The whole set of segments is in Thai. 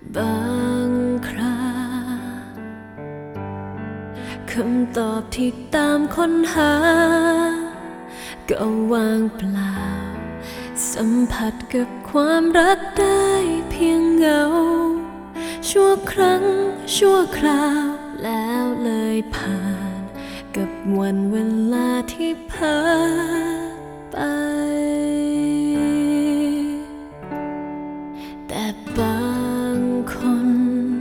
บางคราคำตอบที่ตามค้นหาก็ว่างเปล่าสัมผัสกับความรักได้เพียงเงาชั่วครั้งชั่วคราวแล้วเลยผ่านกับวันเวลาที่ผ่านไปแต่บางคน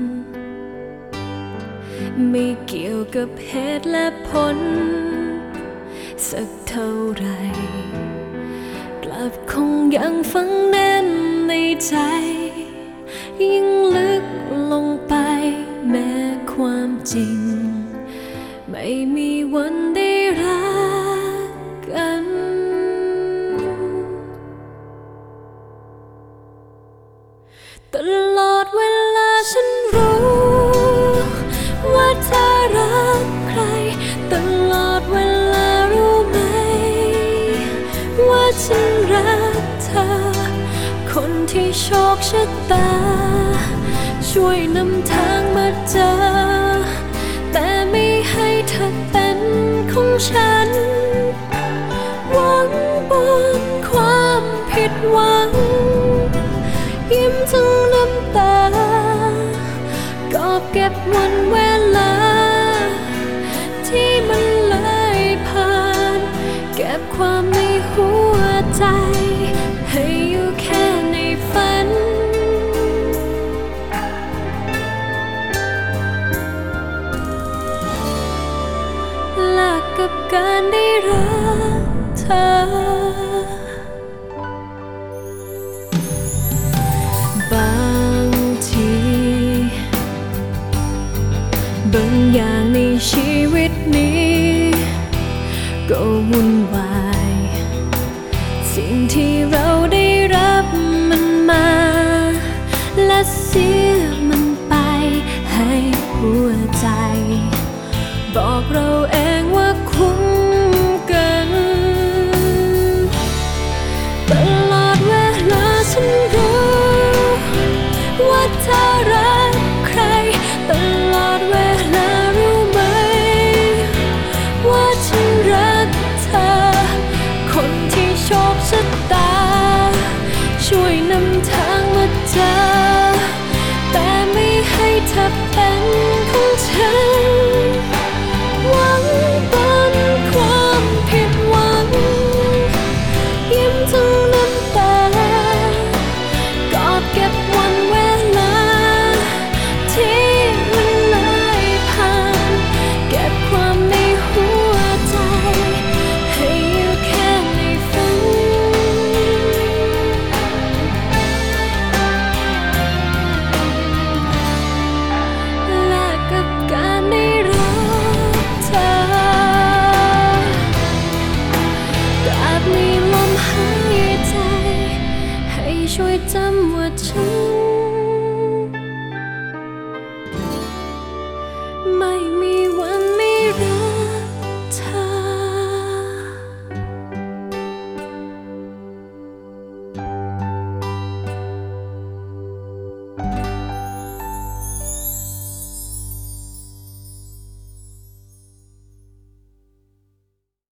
ไม่เกี่ยวกับเหตุและผลสักเท่าไหร่กลับคงยังฝังแน่นในใจยิ่งลึกลงไปแม้ความจริงไม่มีวันได้รักกันตลอดเวลาฉันรู้ว่าเธอรักใครตลอดเวลารู้ไหมว่าฉันรักเธอคนที่โชคชะตาช่วยนำทางมาเจอแต่ไม่ให้เธอเป็นของฉันหวังบนความผิดหวังยิ้มทั้งน้ำตาก็เก็บวันเวลาที่มันเลยผ่านเก็บความในหัวใจให้อยู่แค่ในฝันแลกกับการได้รักเธอบางทีบางอย่างในชีวิตนี้ก็วุ่นวายสิ่งที่เราได้รับมันมาและเสียมันไปให้หัวใจบอกเราเอง